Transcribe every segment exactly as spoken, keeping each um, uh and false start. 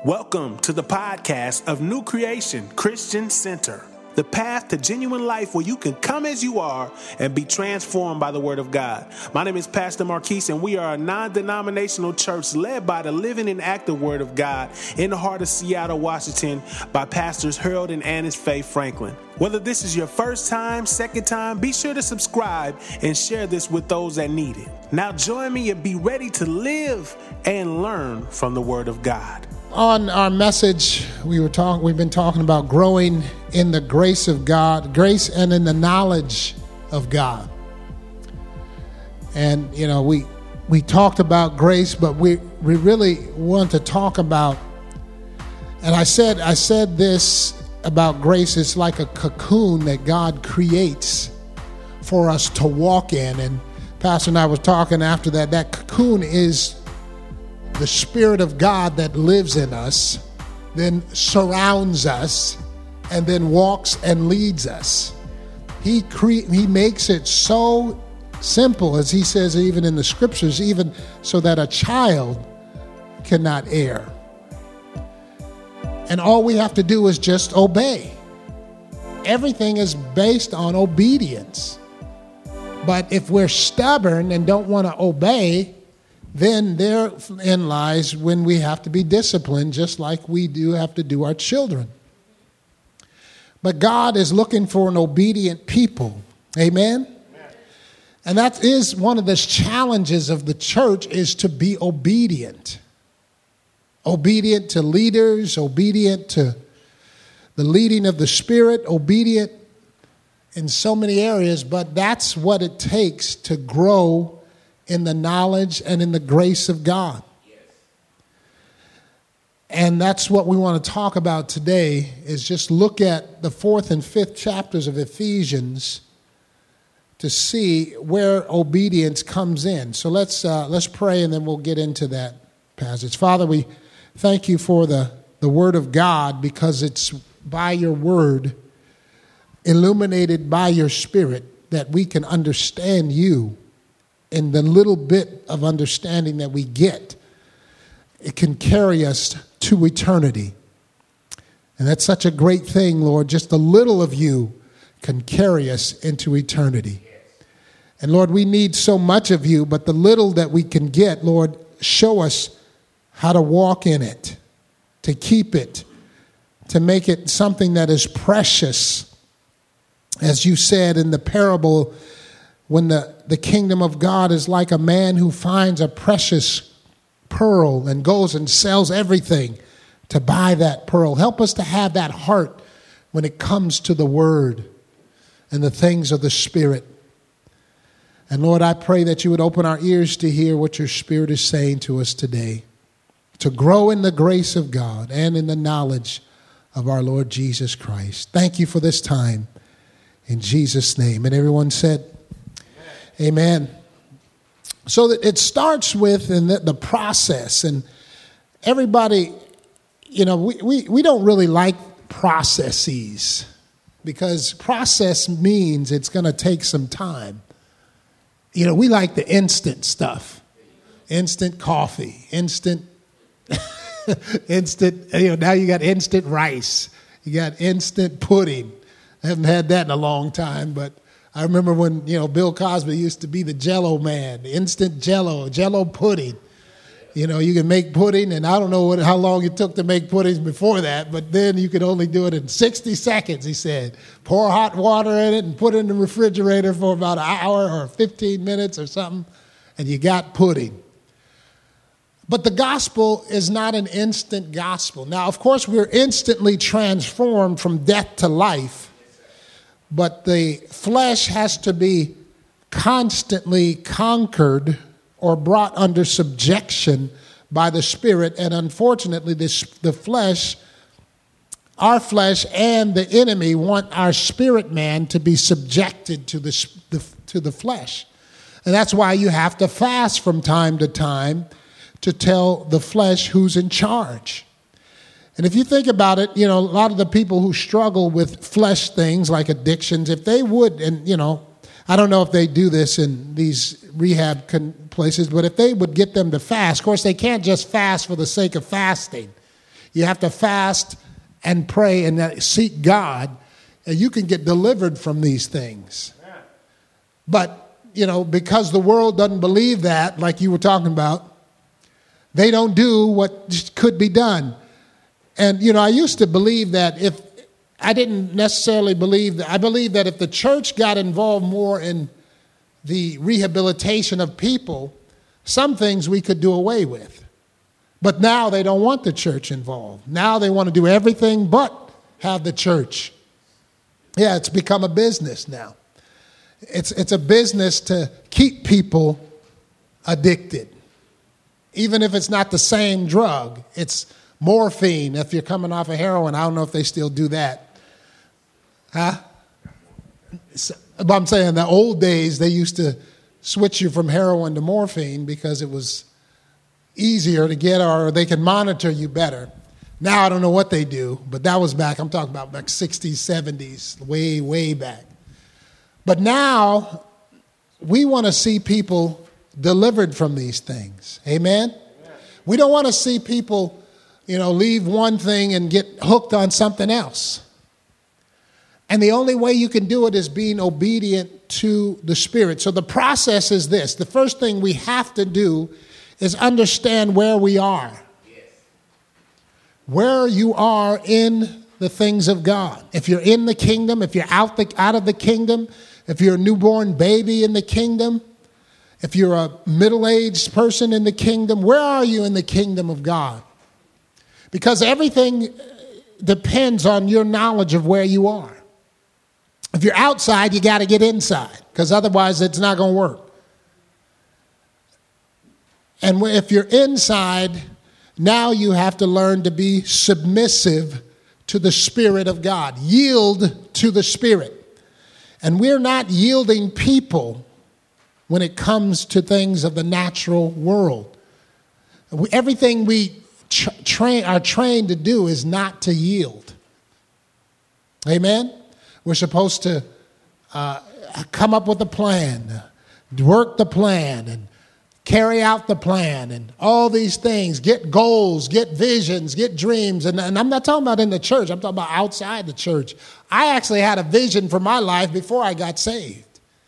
Welcome to the podcast of New Creation Christian Center, the path to genuine life where you can come as you are and be transformed by the Word of God. My name is Pastor Marquise, and we are a non-denominational church led by the living and active Word of God in the heart of Seattle, Washington, by Pastors Harold and Annis Faye Franklin. Whether this is your first time, second time, be sure to subscribe and share this with those that need it. Now join me and be ready to live and learn from the Word of God. On our message, we were talking. We've been talking about growing in the grace of God, grace and in the knowledge of God. And you know, we we talked about grace, but we we really want to talk about. And I said I said this about grace. It's like a cocoon that God creates for us to walk in. And Pastor and I were talking after that. That cocoon is the Spirit of God that lives in us, then surrounds us, and then walks and leads us. He cre- He makes it so simple, as he says even in the scriptures, even so that a child cannot err. And all we have to do is just obey. Everything is based on obedience. But if we're stubborn and don't want to obey, then therein lies when we have to be disciplined, just like we do have to do our children. But God is looking for an obedient people. Amen? Amen. And that is one of the challenges of the church, is to be obedient. Obedient to leaders, obedient to the leading of the Spirit, obedient in so many areas, but that's what it takes to grow in the knowledge and in the grace of God. Yes. And that's what we want to talk about today, is just look at the fourth and fifth chapters of Ephesians to see where obedience comes in. So let's uh, let's pray, and then we'll get into that passage. Father, we thank you for the, the Word of God, because it's by your Word, illuminated by your Spirit, that we can understand you. In the little bit of understanding that we get, it can carry us to eternity. And that's such a great thing, Lord. Just a little of you can carry us into eternity. And Lord, we need so much of you, but the little that we can get, Lord, show us how to walk in it, to keep it, to make it something that is precious. As you said in the parable, when the, the kingdom of God is like a man who finds a precious pearl and goes and sells everything to buy that pearl. Help us to have that heart when it comes to the Word and the things of the Spirit. And Lord, I pray that you would open our ears to hear what your Spirit is saying to us today, to grow in the grace of God and in the knowledge of our Lord Jesus Christ. Thank you for this time. In Jesus' name. And everyone said, amen. So that it starts with in the, the process, and everybody, you know, we, we, we don't really like processes, because process means it's going to take some time. You know, we like the instant stuff, instant coffee, instant, instant, you know, now you got instant rice, you got instant pudding. I haven't had that in a long time, but I remember when, you know, Bill Cosby used to be the Jell-O man, the instant Jell-O, Jell-O pudding. You know, you can make pudding, and I don't know what, how long it took to make puddings before that, but then you could only do it in sixty seconds, he said. Pour hot water in it and put it in the refrigerator for about an hour or fifteen minutes or something, and you got pudding. But the gospel is not an instant gospel. Now, of course, we're instantly transformed from death to life. But the flesh has to be constantly conquered or brought under subjection by the Spirit. And unfortunately, this, the flesh, our flesh and the enemy want our spirit man to be subjected to the, the, to the flesh. And that's why you have to fast from time to time to tell the flesh who's in charge. And if you think about it, you know, a lot of the people who struggle with flesh things like addictions, if they would, and, you know, I don't know if they do this in these rehab con- places, but if they would get them to fast, of course, they can't just fast for the sake of fasting. You have to fast and pray and seek God, and you can get delivered from these things. But, you know, because the world doesn't believe that, like you were talking about, they don't do what could be done. And, you know, I used to believe that if, I didn't necessarily believe that, I believe that if the church got involved more in the rehabilitation of people, some things we could do away with. But now they don't want the church involved. Now they want to do everything but have the church. Yeah, it's become a business now. It's, it's a business to keep people addicted. Even if it's not the same drug, it's morphine. If you're coming off of heroin, I don't know if they still do that. Huh? But I'm saying the old days, they used to switch you from heroin to morphine because it was easier to get, or they can monitor you better. Now I don't know what they do, but that was back, I'm talking about back sixties, seventies, way, way back. But now we want to see people delivered from these things. Amen? Amen. We don't want to see people, you know, leave one thing and get hooked on something else. And the only way you can do it is being obedient to the Spirit. So the process is this. The first thing we have to do is understand where we are. Yes. Where you are in the things of God. If you're in the kingdom, if you're out, the, out of the kingdom, if you're a newborn baby in the kingdom, if you're a middle-aged person in the kingdom, where are you in the kingdom of God? Because everything depends on your knowledge of where you are. If you're outside, you got to get inside, because otherwise it's not going to work. And if you're inside, now you have to learn to be submissive to the Spirit of God. Yield to the Spirit. And we're not yielding people when it comes to things of the natural world. We, everything we tra- train, are trained to do is not to yield. Amen? We're supposed to uh, come up with a plan, work the plan, and carry out the plan, and all these things, get goals, get visions, get dreams. And, and I'm not talking about in the church. I'm talking about outside the church. I actually had a vision for my life before I got saved.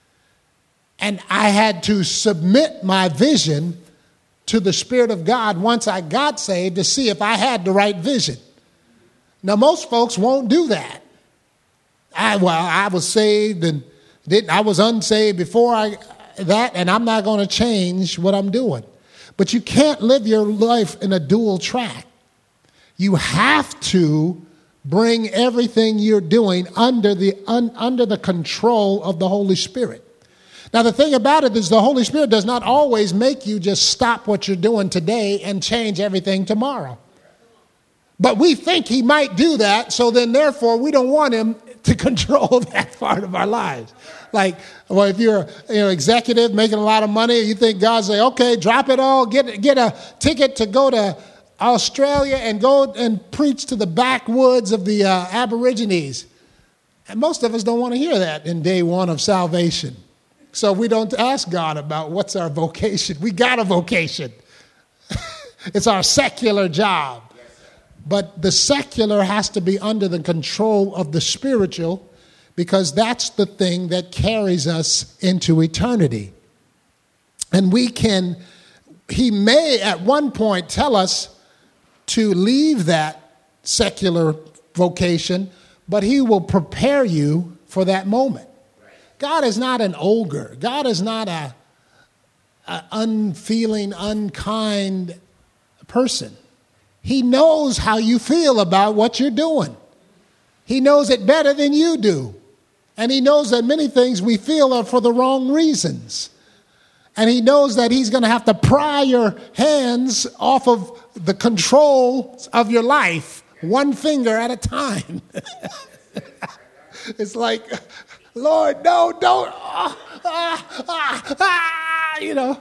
And I had to submit my vision to the Spirit of God once I got saved to see if I had the right vision. Now, most folks won't do that. I, well, I was saved and didn't, I was unsaved before I that, and I'm not going to change what I'm doing. But you can't live your life in a dual track. You have to bring everything you're doing under the un, under the control of the Holy Spirit. Now, the thing about it is the Holy Spirit does not always make you just stop what you're doing today and change everything tomorrow. But we think he might do that, so then therefore we don't want him to control that part of our lives. Like, well, if you're you know executive making a lot of money, you think God say, okay, drop it all, get get a ticket to go to Australia and go and preach to the backwoods of the uh, Aborigines. And most of us don't want to hear that in day one of salvation. So we don't ask God about what's our vocation. We got a vocation. It's our secular job. But the secular has to be under the control of the spiritual, because that's the thing that carries us into eternity. And we can, he may at one point tell us to leave that secular vocation, but he will prepare you for that moment. God is not an ogre. God is not a, a unfeeling, unkind person. He knows how you feel about what you're doing. He knows it better than you do. And he knows that many things we feel are for the wrong reasons. And he knows that he's going to have to pry your hands off of the control of your life, one finger at a time. It's like, Lord, no, don't, ah, ah, ah, ah, you know.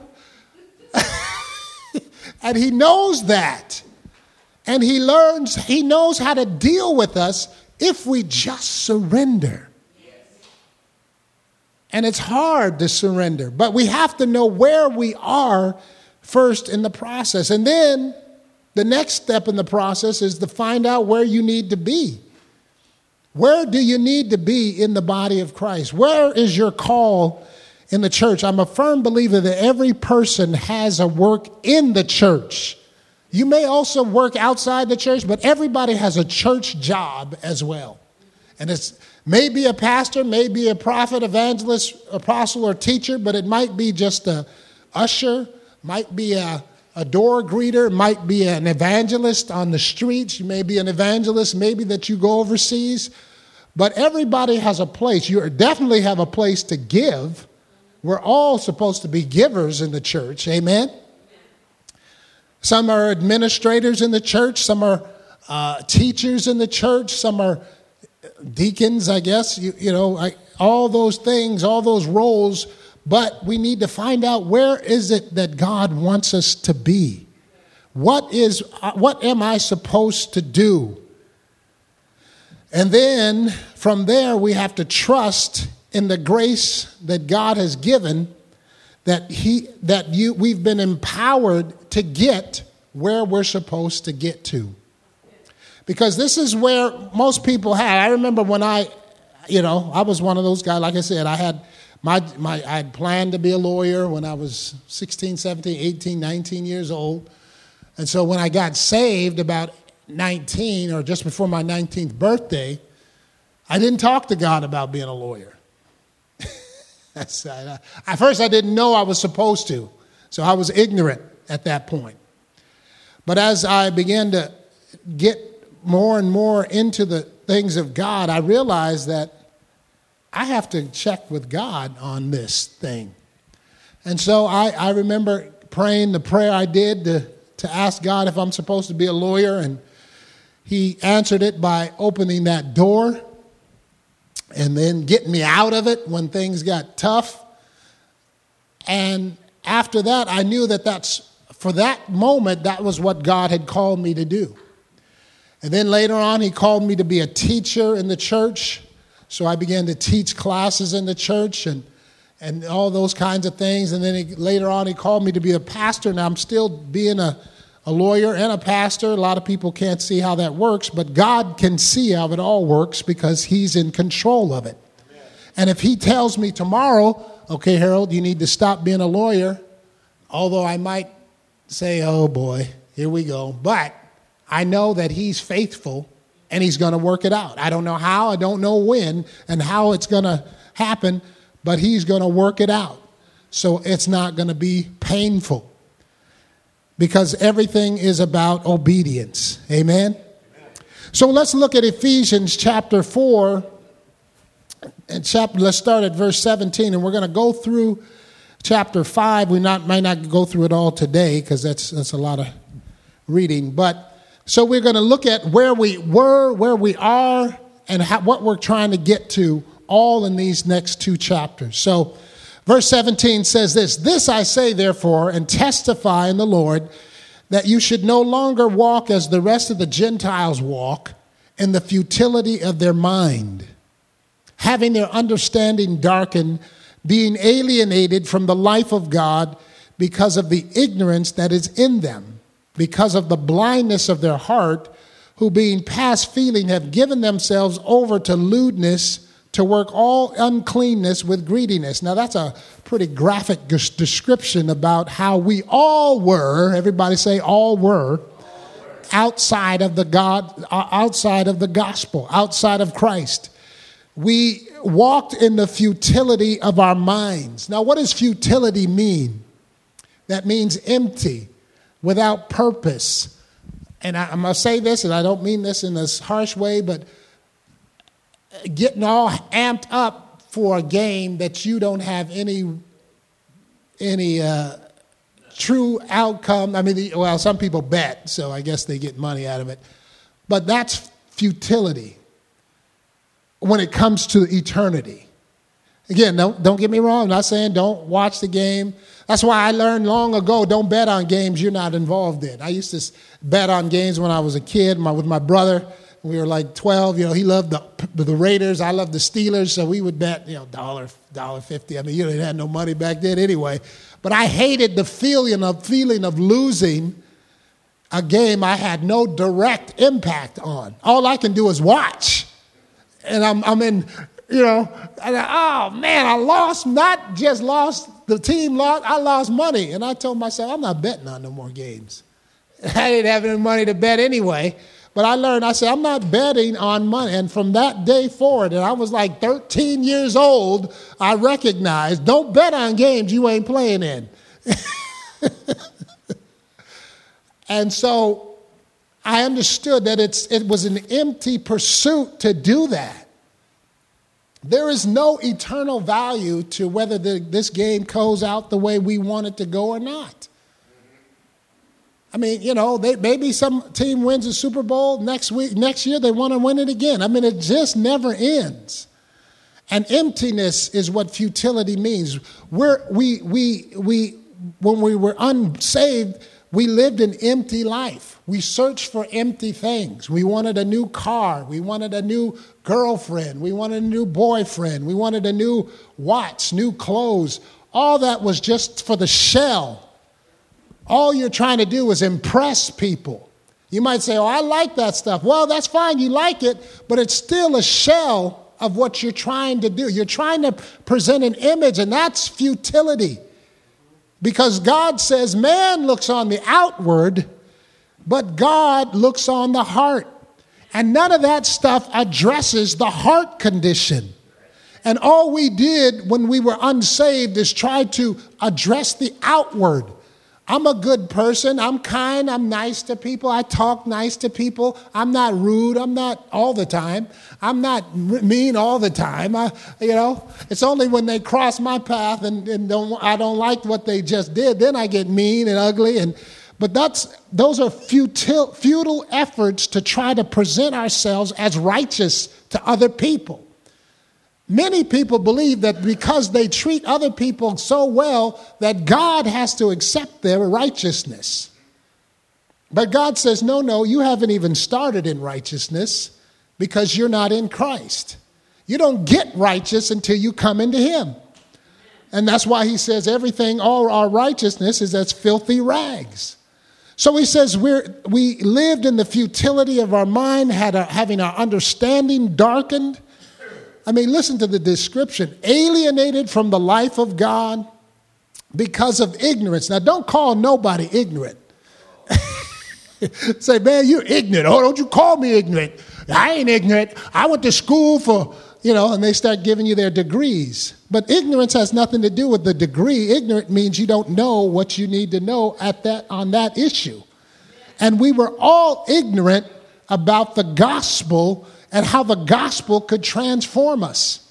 And he knows that. And he learns, he knows how to deal with us if we just surrender. Yes. And it's hard to surrender, but we have to know where we are first in the process. And then the next step in the process is to find out where you need to be. Where do you need to be in the body of Christ? Where is your call in the church? I'm a firm believer that every person has a work in the church. You may also work outside the church, but everybody has a church job as well. And it's maybe a pastor, maybe a prophet, evangelist, apostle, or teacher, but it might be just a usher, might be a, a door greeter, might be an evangelist on the streets. You may be an evangelist, maybe that you go overseas. But everybody has a place. You definitely have a place to give. We're all supposed to be givers in the church. Amen? Some are administrators in the church. Some are uh, teachers in the church. Some are deacons, I guess. You, you know, I, all those things, all those roles. But we need to find out, where is it that God wants us to be? What is, what am I supposed to do? And then from there, we have to trust in the grace that God has given, that he that you we've been empowered to get where we're supposed to get to. Because this is where most people have. I remember when I, you know, I was one of those guys, like I said, I had my my I had planned to be a lawyer when I was sixteen, seventeen, eighteen, nineteen years old. And so when I got saved about nineteen, or just before my nineteenth birthday, I didn't talk to God about being a lawyer. That's, uh, at first, I didn't know I was supposed to, so I was ignorant at that point. But as I began to get more and more into the things of God, I realized that I have to check with God on this thing. And so I, I remember praying the prayer I did to, to ask God if I'm supposed to be a lawyer, and he answered it by opening that door and then getting me out of it when things got tough. And after that, I knew that that's, for that moment, that was what God had called me to do. And then later on, he called me to be a teacher in the church. So I began to teach classes in the church and, and all those kinds of things. And then he, later on, he called me to be a pastor. Now, I'm still being a A lawyer and a pastor. A lot of people can't see how that works, but God can see how it all works because he's in control of it. Amen. And if he tells me tomorrow, okay, Harold, you need to stop being a lawyer, although I might say, oh boy, here we go. But I know that he's faithful and he's going to work it out. I don't know how, I don't know when and how it's going to happen, but he's going to work it out. So it's not going to be painful. Because everything is about obedience. Amen? Amen? So let's look at Ephesians chapter four. And chapter, let's start at verse seventeen. And we're going to go through chapter five. We not, might not go through it all today because that's, that's a lot of reading. But so we're going to look at where we were, where we are, and how, what we're trying to get to all in these next two chapters. So verse seventeen says this, "This I say, therefore, and testify in the Lord, that you should no longer walk as the rest of the Gentiles walk, in the futility of their mind, having their understanding darkened, being alienated from the life of God because of the ignorance that is in them, because of the blindness of their heart, who being past feeling have given themselves over to lewdness, to work all uncleanness with greediness." Now, that's a pretty graphic description about how we all were, everybody say all were, outside of the God, outside of the gospel, outside of Christ. We walked in the futility of our minds. Now, what does futility mean? That means empty, without purpose. And I, I'm going to say this, and I don't mean this in this harsh way, but getting all amped up for a game that you don't have any any uh, true outcome. I mean, well, some people bet, so I guess they get money out of it. But that's futility when it comes to eternity. Again, don't, don't get me wrong. I'm not saying don't watch the game. That's why I learned long ago, don't bet on games you're not involved in. I used to bet on games when I was a kid my, with my brother. We were like twelve, you know, he loved the the Raiders, I loved the Steelers, so we would bet, you know, dollar, dollar fifty. I mean, you didn't have no money back then anyway. But I hated the feeling of feeling of losing a game I had no direct impact on. All I can do is watch. And I'm, I'm in, you know, and I, oh man, I lost, not just lost, the team lost, I lost money. And I told myself, I'm not betting on no more games. I didn't have any money to bet anyway. But I learned, I said, I'm not betting on money. And from that day forward, and I was like thirteen years old, I recognized, don't bet on games you ain't playing in. And so I understood that it's it was an empty pursuit to do that. There is no eternal value to whether the, this game goes out the way we want it to go or not. I mean, you know, they, maybe some team wins a Super Bowl next week, next year they want to win it again. I mean, it just never ends. And emptiness is what futility means. We're, we, we, we, when we were unsaved, we lived an empty life. We searched for empty things. We wanted a new car. We wanted a new girlfriend. We wanted a new boyfriend. We wanted a new watch, new clothes. All that was just for the shell. All you're trying to do is impress people. You might say, oh, I like that stuff. Well, that's fine. You like it, but it's still a shell of what you're trying to do. You're trying to present an image, and that's futility. Because God says man looks on the outward, but God looks on the heart. And none of that stuff addresses the heart condition. And all we did when we were unsaved is try to address the outward. I'm a good person. I'm kind. I'm nice to people. I talk nice to people. I'm not rude. I'm not all the time. I'm not mean all the time. I, you know, it's only when they cross my path and, and don't, I don't like what they just did, then I get mean and ugly. And but that's those are futile, futile efforts to try to present ourselves as righteous to other people. Many people believe that because they treat other people so well, that God has to accept their righteousness. But God says, no, no, you haven't even started in righteousness because you're not in Christ. You don't get righteous until you come into him. And that's why he says everything, all our righteousness is as filthy rags. So he says we're, we lived in the futility of our mind, had a, having our understanding darkened. I mean, listen to the description. Alienated from the life of God because of ignorance. Now, don't call nobody ignorant. Say, man, you're ignorant. Oh, don't you call me ignorant. I ain't ignorant. I went to school for, you know, and they start giving you their degrees. But ignorance has nothing to do with the degree. Ignorant means you don't know what you need to know at that on that issue. And we were all ignorant about the gospel and how the gospel could transform us.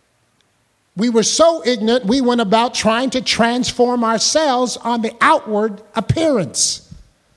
We were so ignorant, we went about trying to transform ourselves on the outward appearance.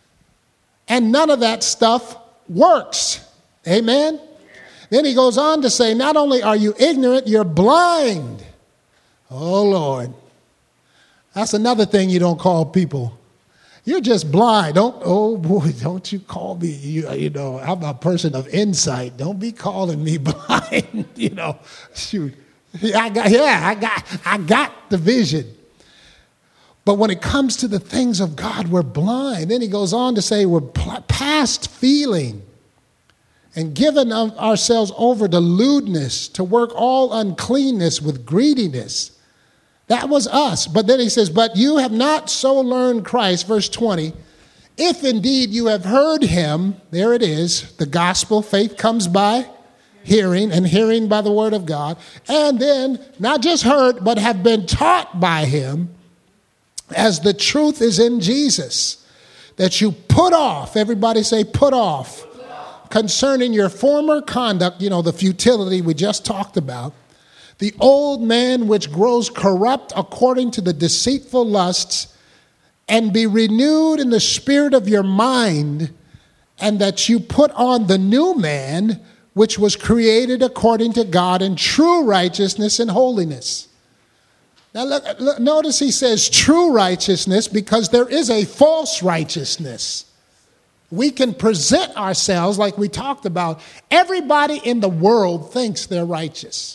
And none of that stuff works. Amen? Then he goes on to say, not only are you ignorant, you're blind. Oh, Lord. That's another thing you don't call people. You're just blind. Don't, oh boy, don't you call me, you, you know, I'm a person of insight. Don't be calling me blind, you know. Shoot. I got, yeah, I got, I got the vision. But when it comes to the things of God, we're blind. Then he goes on to say we're past feeling and given ourselves over to lewdness, to work all uncleanness with greediness. That was us. But then he says, but you have not so learned Christ, verse twenty. If indeed you have heard him, there it is, the gospel, faith comes by hearing, and hearing by the word of God. And then not just heard, but have been taught by him, as the truth is in Jesus, that you put off, everybody say put off, put off. Concerning your former conduct, you know, the futility we just talked about, the old man which grows corrupt according to the deceitful lusts, and be renewed in the spirit of your mind, and that you put on the new man, which was created according to God in true righteousness and holiness. Now look, look, notice he says true righteousness because there is a false righteousness. We can present ourselves like we talked about. Everybody in the world thinks they're righteous.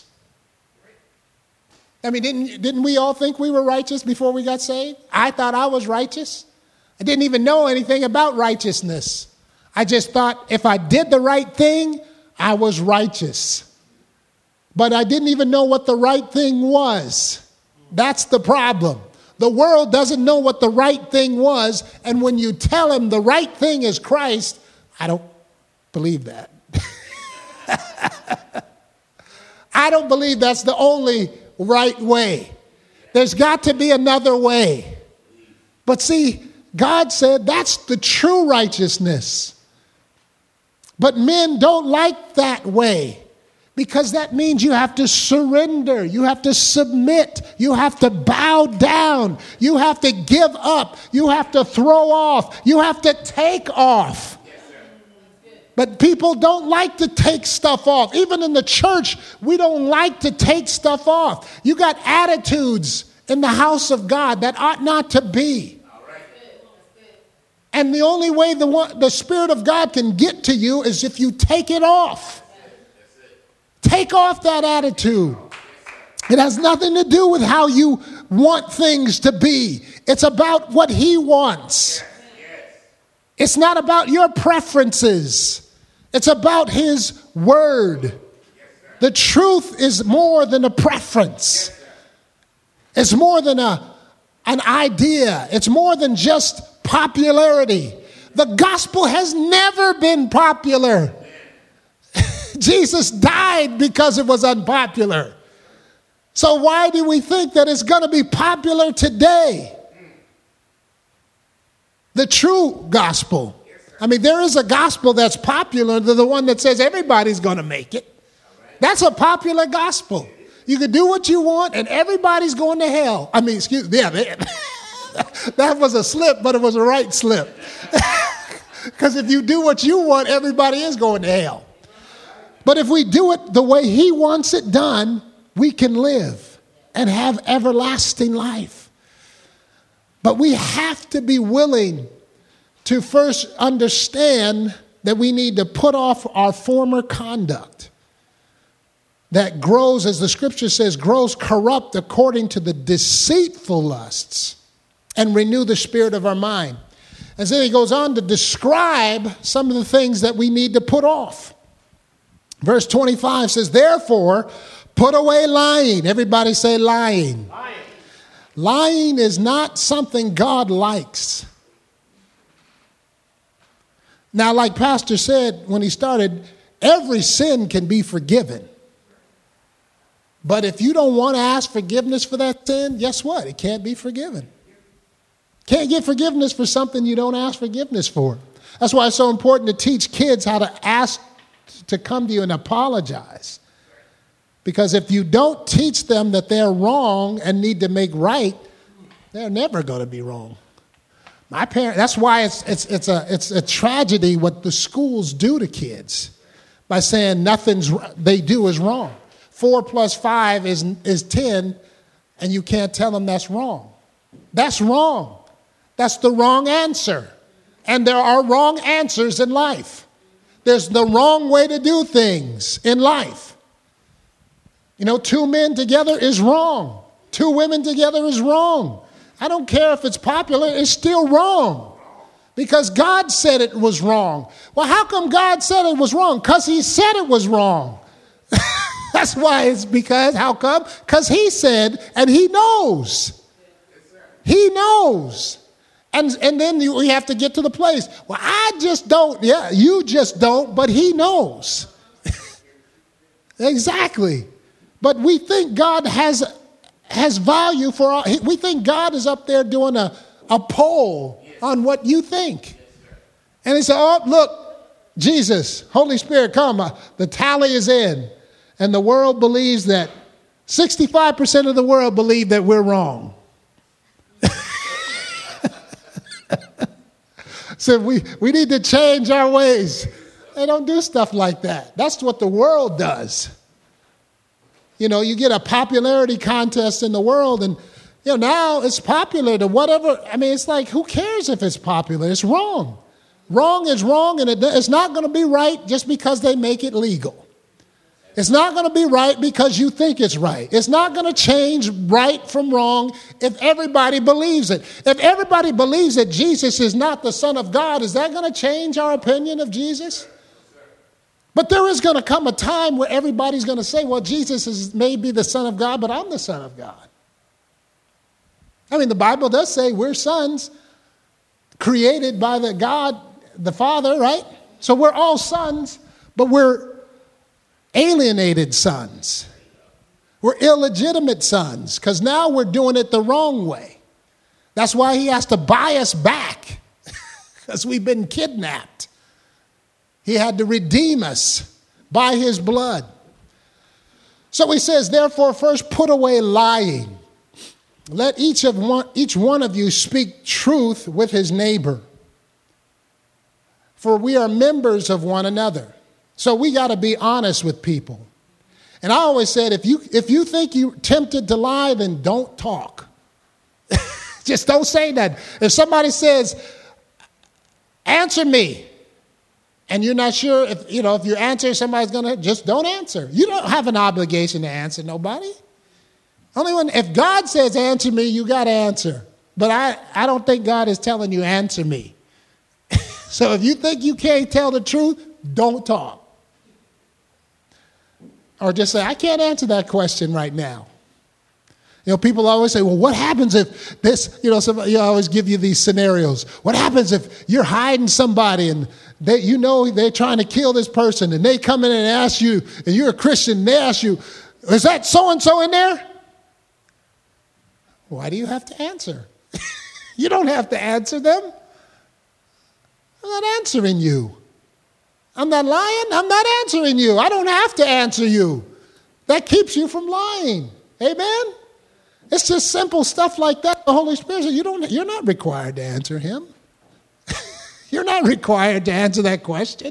I mean, didn't, didn't we all think we were righteous before we got saved? I thought I was righteous. I didn't even know anything about righteousness. I just thought if I did the right thing, I was righteous. But I didn't even know what the right thing was. That's the problem. The world doesn't know what the right thing was, and when you tell them the right thing is Christ, I don't believe that. I don't believe that's the only right way. There's got to be another way. But see, God said that's the true righteousness. But men don't like that way. Because that means you have to surrender. You have to submit. You have to bow down. You have to give up. You have to throw off. You have to take off. But people don't like to take stuff off. Even in the church, we don't like to take stuff off. You got attitudes in the house of God that ought not to be. And the only way the, one, the Spirit of God can get to you is if you take it off. Take off that attitude. It has nothing to do with how you want things to be. It's about what He wants. It's not about your preferences. It's about His word. The truth is more than a preference. It's more than a, an idea. It's more than just popularity. The gospel has never been popular. Jesus died because it was unpopular. So why do we think that it's going to be popular today? The true gospel. I mean, there is a gospel that's popular, the one that says everybody's going to make it. That's a popular gospel. You can do what you want and everybody's going to hell. I mean, excuse me, yeah, that was a slip, but it was a right slip. Because if you do what you want, everybody is going to hell. But if we do it the way He wants it done, we can live and have everlasting life. But we have to be willing to first understand that we need to put off our former conduct that grows, as the scripture says, grows corrupt according to the deceitful lusts, and renew the spirit of our mind. And then he goes on to describe some of the things that we need to put off. Verse twenty-five says, therefore, put away lying. Everybody say lying. Lying. Lying is not something God likes. Now, like Pastor said when he started, every sin can be forgiven. But if you don't want to ask forgiveness for that sin, guess what? It can't be forgiven. Can't get forgiveness for something you don't ask forgiveness for. That's why it's so important to teach kids how to ask to come to you and apologize. Because if you don't teach them that they're wrong and need to make right, they're never going to be wrong. My parents, that's why it's it's it's a it's a tragedy what the schools do to kids by saying nothing's they do is wrong. Four plus five is is ten, and you can't tell them that's wrong. That's wrong. That's the wrong answer. And there are wrong answers in life. There's the wrong way to do things in life. You know, two men together is wrong. Two women together is wrong. I don't care if it's popular, it's still wrong. Because God said it was wrong. Well, how come God said it was wrong? Because He said it was wrong. That's why it's because, how come? Because He said, and He knows. He knows. And, and then you, we have to get to the place. Well, I just don't. Yeah, you just don't, but He knows. Exactly. But we think God has, has value for our, we think God is up there doing a, a poll on what you think. And He said, oh, look, Jesus, Holy Spirit, come. Uh, the tally is in. And the world believes that sixty-five percent of the world believe that we're wrong. So we, we need to change our ways. They don't do stuff like that. That's what the world does. You know, you get a popularity contest in the world, and you know now it's popular to whatever. I mean, it's like, who cares if it's popular? It's wrong. Wrong is wrong, and it, it's not going to be right just because they make it legal. It's not going to be right because you think it's right. It's not going to change right from wrong if everybody believes it. If everybody believes that Jesus is not the Son of God, is that going to change our opinion of Jesus? But there is going to come a time where everybody's going to say, well, Jesus is maybe the Son of God, but I'm the Son of God. I mean, the Bible does say we're sons created by the God, the Father, right? So we're all sons, but we're alienated sons. We're illegitimate sons because now we're doing it the wrong way. That's why he has to buy us back because we've been kidnapped. He had to redeem us by his blood. So he says, therefore, first put away lying. Let each of one, each one of you speak truth with his neighbor. For we are members of one another. So we got to be honest with people. And I always said, if you if you think you're tempted to lie, then don't talk. Just don't say that. If somebody says, answer me, and you're not sure if, you know, if you answer, somebody's going to, just don't answer. You don't have an obligation to answer nobody. Only when, if God says answer me, you got to answer. But I, I don't think God is telling you answer me. So if you think you can't tell the truth, don't talk. Or just say, I can't answer that question right now. You know, people always say, well, what happens if this, you know, somebody, you always give you these scenarios. What happens if you're hiding somebody and they, you know they're trying to kill this person and they come in and ask you, and you're a Christian, and they ask you, is that so-and-so in there? Why do you have to answer? You don't have to answer them. I'm not answering you. I'm not lying. I'm not answering you. I don't have to answer you. That keeps you from lying. Amen? It's just simple stuff like that. The Holy Spirit says, you don't, you're not required to answer him. You're not required to answer that question.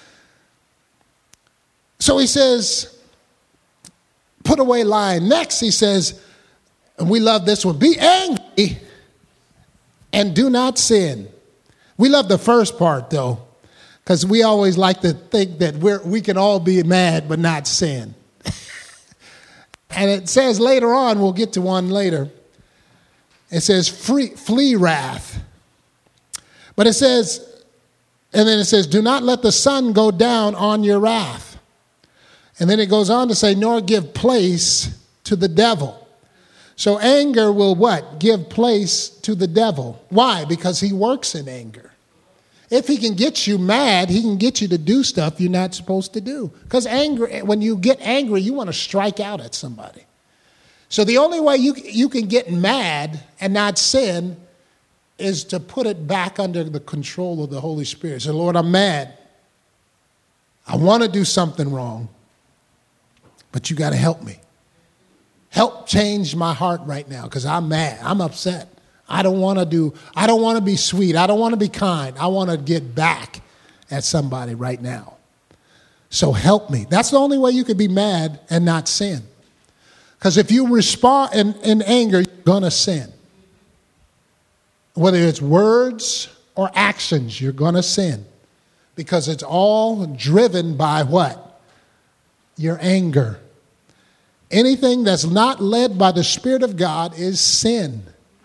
So he says, put away lying. Next, he says, and we love this one, be angry and do not sin. We love the first part, though, because we always like to think that we're, we can all be mad but not sin. And it says later on, we'll get to one later, it says free, flee wrath. But it says, and then it says, do not let the sun go down on your wrath. And then it goes on to say, nor give place to the devil. So anger will what? Give place to the devil. Why? Because he works in anger. If he can get you mad, he can get you to do stuff you're not supposed to do. Because anger, when you get angry, you want to strike out at somebody. So the only way you, you can get mad and not sin is to put it back under the control of the Holy Spirit. Say, Lord, I'm mad. I want to do something wrong, but you got to help me. Help change my heart right now because I'm mad. I'm upset. I don't want to do, I don't want to be sweet. I don't want to be kind. I want to get back at somebody right now. So help me. That's the only way you could be mad and not sin. Because if you respond in, in anger, you're going to sin. Whether it's words or actions, you're going to sin. Because it's all driven by what? Your anger. Anything that's not led by the Spirit of God is sin.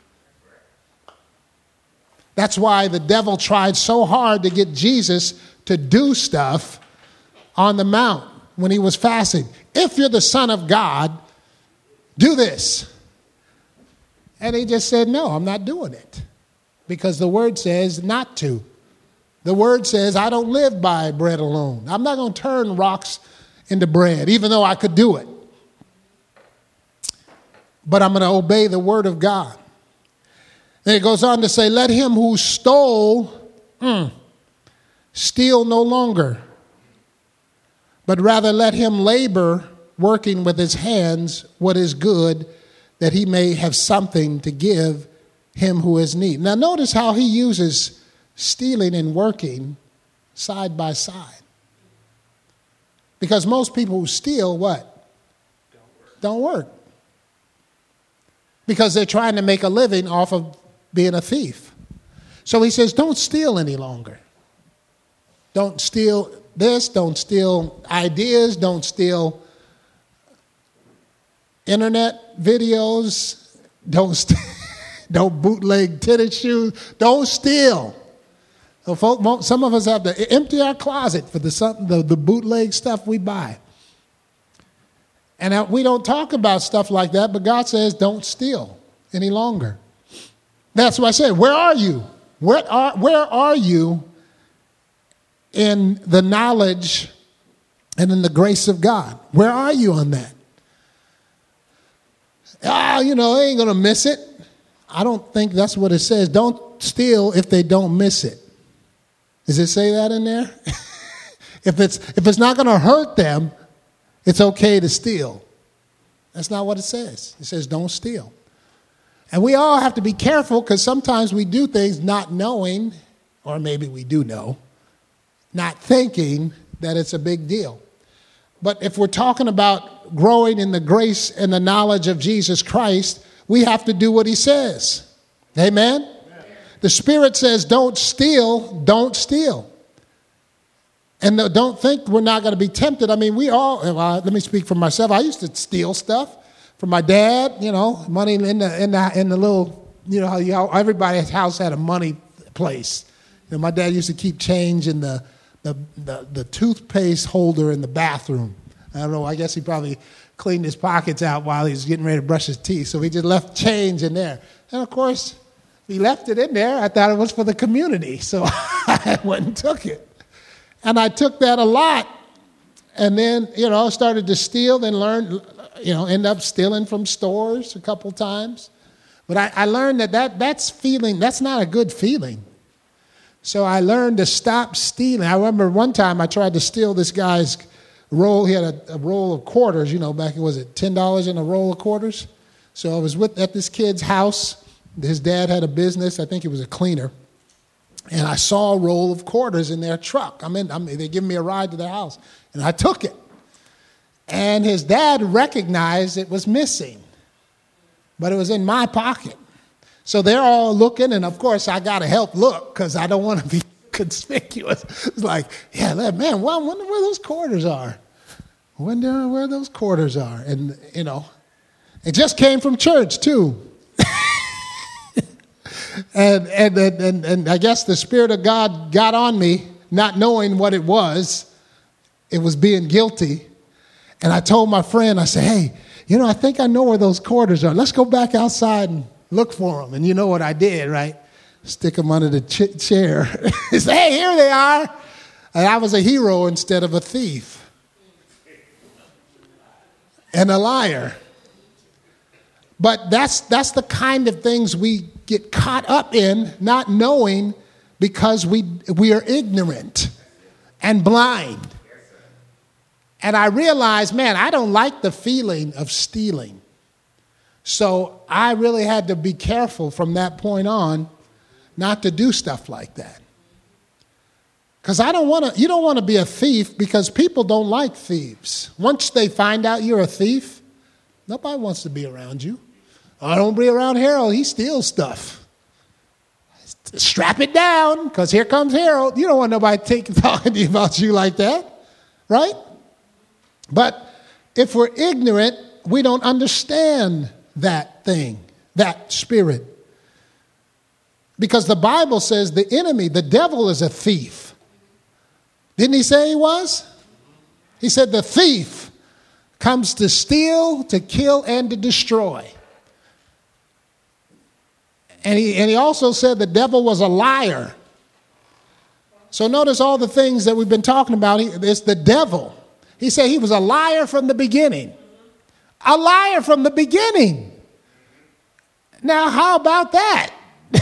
That's why the devil tried so hard to get Jesus to do stuff on the mount when he was fasting. If you're the Son of God, do this. And he just said, no, I'm not doing it. Because the word says not to. The word says I don't live by bread alone. I'm not going to turn rocks into bread, even though I could do it. But I'm going to obey the word of God. Then it goes on to say, let him who stole mm, steal no longer, but rather let him labor, working with his hands what is good, that he may have something to give him who is need. Now notice how he uses stealing and working side by side. Because most people who steal, what? Don't work. Don't work. Because they're trying to make a living off of being a thief. So he says, don't steal any longer. Don't steal this, don't steal ideas, don't steal internet videos. Don't st- don't bootleg tennis shoes. Don't steal. So folk, some of us have to empty our closet for the, the, the bootleg stuff we buy. And we don't talk about stuff like that, but God says don't steal any longer. That's why I said, where are you? Where are, where are you in the knowledge and in the grace of God? Where are you on that? Ah, you know, they ain't going to miss it. I don't think that's what it says. Don't steal if they don't miss it. Does it say that in there? if it's if it's not going to hurt them, it's okay to steal. That's not what it says. It says don't steal. And we all have to be careful because sometimes we do things not knowing, or maybe we do know, not thinking that it's a big deal. But if we're talking about growing in the grace and the knowledge of Jesus Christ, we have to do what he says. Amen? Amen. The Spirit says don't steal, don't steal. And don't think we're not going to be tempted. I mean, we all, well, let me speak for myself. I used to steal stuff from my dad, you know, money in the in the, in the little, you know, how, you, how everybody's house had a money place. You know, my dad used to keep change in the the, the the toothpaste holder in the bathroom. I don't know, I guess he probably cleaned his pockets out while he was getting ready to brush his teeth. So he just left change in there. And, of course, he left it in there. I thought it was for the community. So I went and took it. And I took that a lot. And then, you know, started to steal, then learned, you know, end up stealing from stores a couple times. But I, I learned that, that that's feeling, that's not a good feeling. So I learned to stop stealing. I remember one time I tried to steal this guy's roll. He had a, a roll of quarters, you know, back, was it ten dollars in a roll of quarters? So I was with at this kid's house. His dad had a business. I think he was a cleaner. And I saw a roll of quarters in their truck. I'm in, I'm, they giving me a ride to their house. And I took it. And his dad recognized it was missing. But it was in my pocket. So they're all looking. And, of course, I got to help look because I don't want to be conspicuous. It's like, yeah, man, well, I wonder where those quarters are. I wonder where those quarters are. And, you know, it just came from church, too. And, and and and I guess the Spirit of God got on me, not knowing what it was. It was being guilty. And I told my friend, I said, hey, you know, I think I know where those quarters are. Let's go back outside and look for them. And you know what I did, right? Stick them under the ch- chair. Say, hey, here they are. And I was a hero instead of a thief. And a liar. But that's that's the kind of things we get caught up in, not knowing because we we are ignorant and blind. And I realized, man, I don't like the feeling of stealing. So I really had to be careful from that point on not to do stuff like that. Because I don't want to, you don't want to be a thief because people don't like thieves. Once they find out you're a thief, nobody wants to be around you. I don't be around Harold. He steals stuff. Strap it down, because here comes Harold. You don't want nobody taking talking to you about you like that, right? But if we're ignorant, we don't understand that thing, that spirit. Because the Bible says the enemy, the devil, is a thief. Didn't he say he was? He said the thief comes to steal, to kill, and to destroy. And he, and he also said the devil was a liar. So notice all the things that we've been talking about. He, it's the devil. He said he was a liar from the beginning. A liar from the beginning. Now, how about that?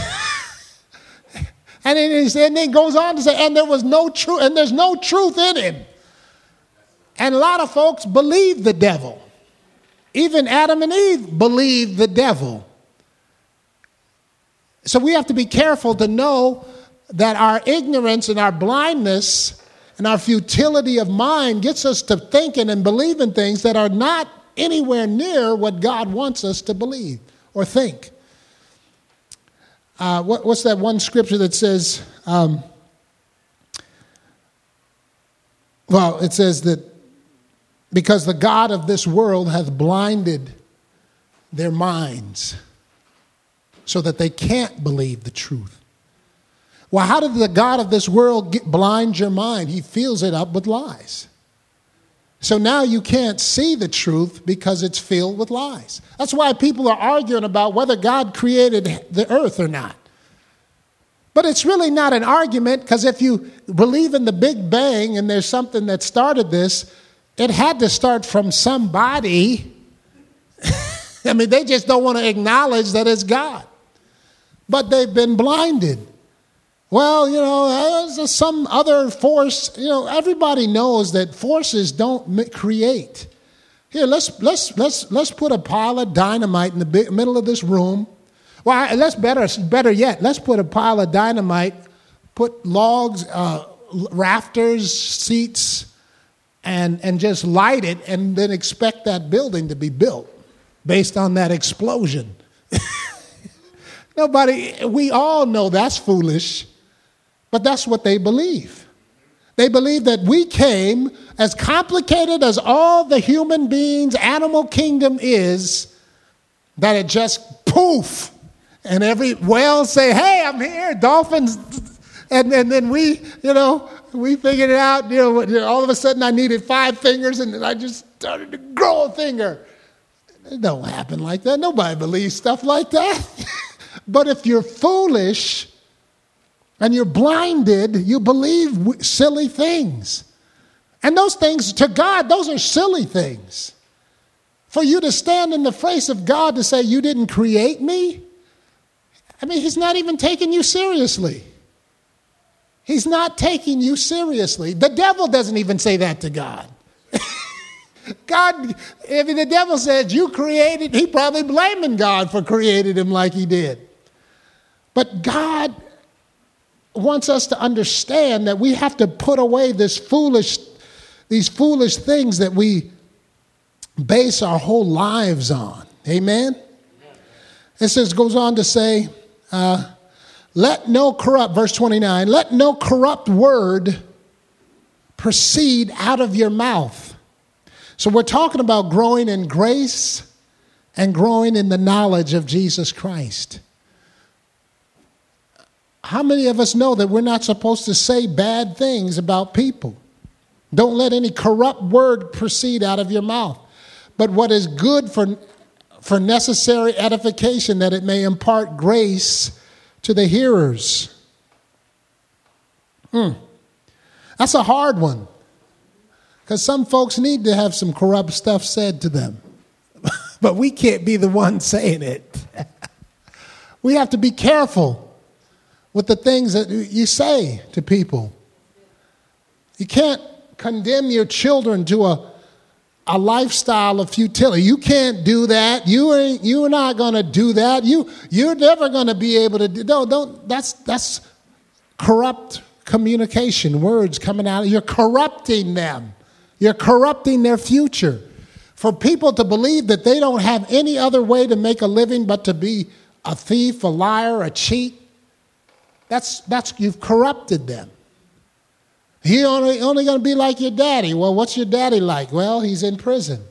and, then he, and then he goes on to say, and there was no truth, and there's no truth in him. And a lot of folks believe the devil. Even Adam and Eve believed the devil. So we have to be careful to know that our ignorance and our blindness and our futility of mind gets us to thinking and believing things that are not anywhere near what God wants us to believe or think. Uh, what, what's that one scripture that says, um, well, it says that because the God of this world hath blinded their minds so that they can't believe the truth. Well, how did the God of this world get, blind your mind? He fills it up with lies. So now you can't see the truth because it's filled with lies. That's why people are arguing about whether God created the earth or not. But it's really not an argument, because if you believe in the Big Bang and there's something that started this, it had to start from somebody. I mean, they just don't want to acknowledge that it's God. But they've been blinded. Well, you know, there's some other force. You know, everybody knows that forces don't create. Here, let's let's let's let's put a pile of dynamite in the big, middle of this room. Well, let's better better yet. Let's put a pile of dynamite, put logs, uh, rafters, seats, and and just light it, and then expect that building to be built based on that explosion. Nobody. We all know that's foolish. But that's what they believe. They believe that we came, as complicated as all the human beings, animal kingdom is, that it just poof. And every whale say, hey, I'm here, dolphins. And, and then we, you know, we figured it out. You know, all of a sudden I needed five fingers and I just started to grow a finger. It don't happen like that. Nobody believes stuff like that. But if you're foolish and you're blinded, you believe silly things. And those things, to God, those are silly things. For you to stand in the face of God to say, you didn't create me? I mean, he's not even taking you seriously. He's not taking you seriously. The devil doesn't even say that to God. God, if the devil says you created, he probably blaming God for creating him like he did. But God wants us to understand that we have to put away this foolish, these foolish things that we base our whole lives on. Amen? It says, goes on to say, uh, let no corrupt, verse twenty-nine, let no corrupt word proceed out of your mouth. So we're talking about growing in grace and growing in the knowledge of Jesus Christ. How many of us know that we're not supposed to say bad things about people? Don't let any corrupt word proceed out of your mouth. But what is good for, for necessary edification, that it may impart grace to the hearers. Hmm. That's a hard one. Because some folks need to have some corrupt stuff said to them. But we can't be the one saying it. We have to be careful with the things that you say to people. You can't condemn your children to a, a lifestyle of futility. You can't do that. You ain't. You're not going to do that. You. You're never going to be able to do. No, don't. That's that's corrupt communication. Words coming out. You're corrupting them. You're corrupting their future. For people to believe that they don't have any other way to make a living but to be a thief, a liar, a cheat. That's, that's, you've corrupted them. He only, only going to be like your daddy. Well, what's your daddy like? Well, he's in prison.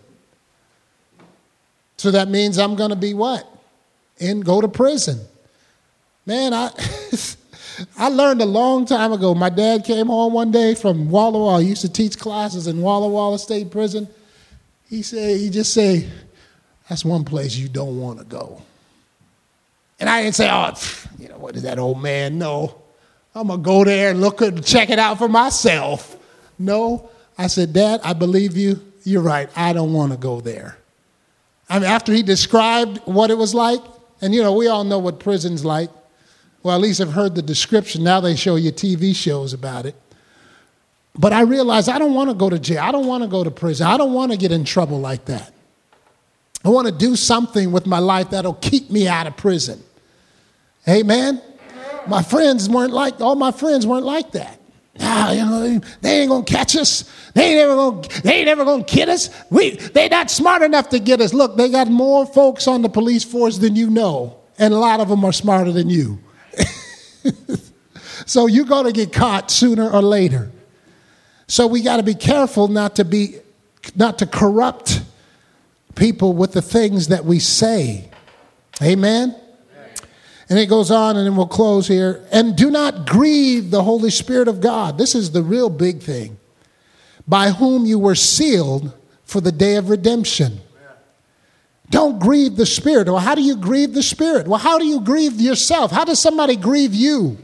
So that means I'm going to be what? In, go to prison. Man, I, I learned a long time ago. My dad came home one day from Walla Walla. He used to teach classes in Walla Walla State Prison. He said, he just say, that's one place you don't want to go. And I didn't say, oh, you know, what does that old man know? I'm going to go there and look at, check it out for myself. No, I said, Dad, I believe you. You're right. I don't want to go there. I mean, after he described what it was like, and, you know, we all know what prison's like. Well, at least I've heard the description. Now they show you T V shows about it. But I realized I don't want to go to jail. I don't want to go to prison. I don't want to get in trouble like that. I want to do something with my life that'll keep me out of prison. Amen? My friends weren't like, all my friends weren't like that. Nah, you know, they ain't going to catch us. They ain't ever going to, they ain't ever going to get us. We, they're not smart enough to get us. Look, they got more folks on the police force than you know. And a lot of them are smarter than you. So you're going to get caught sooner or later. So we got to be careful not to be, not to corrupt people with the things that we say. Amen? And it goes on, and then we'll close here. And do not grieve the Holy Spirit of God. This is the real big thing. By whom you were sealed for the day of redemption. Don't grieve the Spirit. Well, how do you grieve the Spirit? Well, how do you grieve yourself? How does somebody grieve you?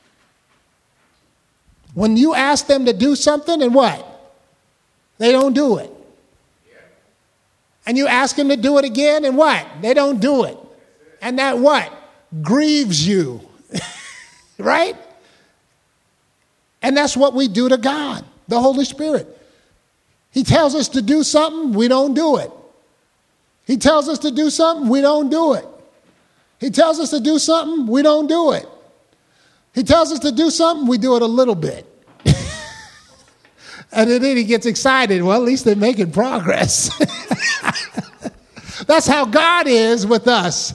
When you ask them to do something and what? They don't do it. And you ask them to do it again and what? They don't do it. And that what? Grieves you. Right? And that's what we do to God, the Holy Spirit. He tells us to do something, we don't do it. He tells us to do something, we don't do it. He tells us to do something, we don't do it. He tells us to do something, we do it a little bit. And then he gets excited. Well, at least they're making progress. That's how God is with us.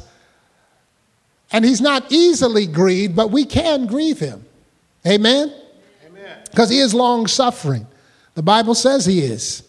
And he's not easily grieved, but we can grieve him. Amen? Because he is long-suffering. The Bible says he is.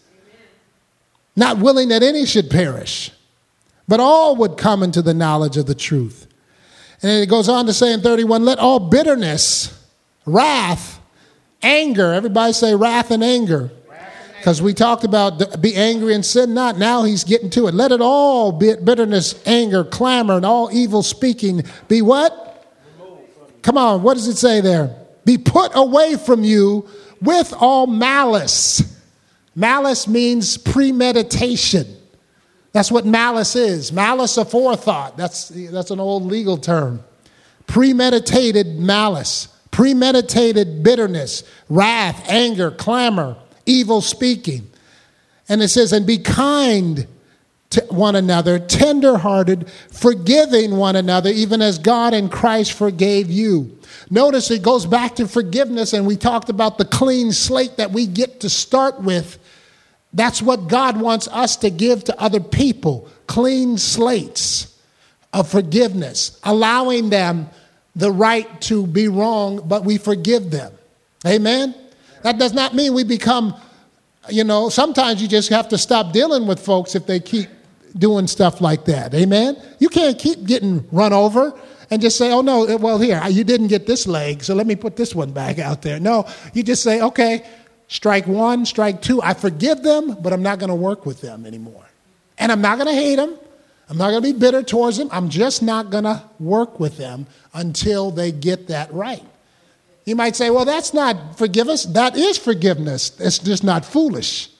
Not willing that any should perish, but all would come into the knowledge of the truth. And then it goes on to say in thirty-one, let all bitterness, wrath, anger, everybody say wrath and anger. Because we talked about be angry and sin not. Now he's getting to it. Let it all be bitterness, anger, clamor, and all evil speaking be what? Come on, what does it say there? Be put away from you with all malice. Malice means premeditation. That's what malice is. Malice aforethought. That's, that's an old legal term. Premeditated malice. Premeditated bitterness, wrath, anger, clamor, evil speaking. And it says, and be kind to one another, tenderhearted, forgiving one another, even as God in Christ forgave you. Notice it goes back to forgiveness, and we talked about the clean slate that we get to start with. That's what God wants us to give to other people, clean slates of forgiveness, allowing them the right to be wrong, but we forgive them. Amen? That does not mean we become, you know, sometimes you just have to stop dealing with folks if they keep doing stuff like that. Amen? You can't keep getting run over and just say, oh, no, well, here, you didn't get this leg, so let me put this one back out there. No, you just say, okay, strike one, strike two. I forgive them, but I'm not going to work with them anymore. And I'm not going to hate them. I'm not going to be bitter towards them. I'm just not going to work with them until they get that right. You might say, well, that's not forgiveness. That is forgiveness. It's just not foolish.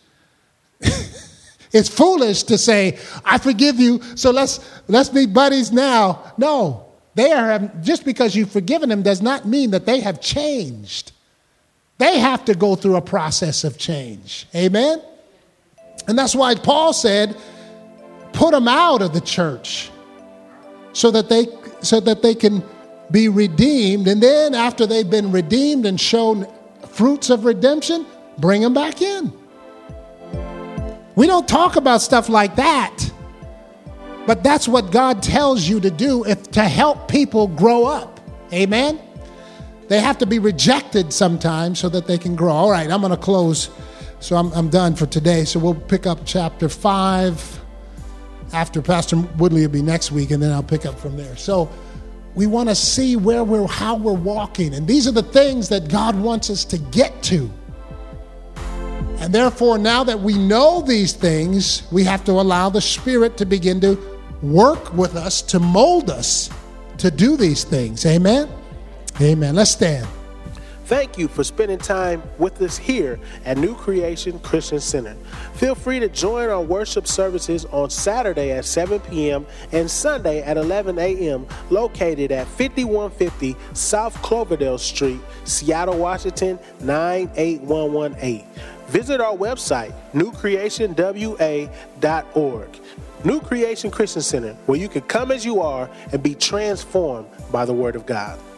It's foolish to say, I forgive you, so let's let's be buddies now. No, they are just because you've forgiven them does not mean that they have changed. They have to go through a process of change. Amen? And that's why Paul said, put them out of the church so that they so that they can be redeemed. And then after they've been redeemed and shown fruits of redemption, bring them back in. We don't talk about stuff like that. But that's what God tells you to do if to help people grow up. Amen? They have to be rejected sometimes so that they can grow. All right, I'm going to close. So I'm, I'm done for today. So we'll pick up chapter five after Pastor Woodley will be next week, and then I'll pick up from there. So we want to see where we're, how we're walking. And these are the things that God wants us to get to. And therefore, now that we know these things, we have to allow the Spirit to begin to work with us, to mold us to do these things. Amen? Amen. Let's stand. Thank you for spending time with us here at New Creation Christian Center. Feel free to join our worship services on Saturday at seven p.m. and Sunday at eleven a.m. located at fifty-one fifty South Cloverdale Street, Seattle, Washington, nine eight one one eight. Visit our website, new creation w a dot org. New Creation Christian Center, where you can come as you are and be transformed by the Word of God.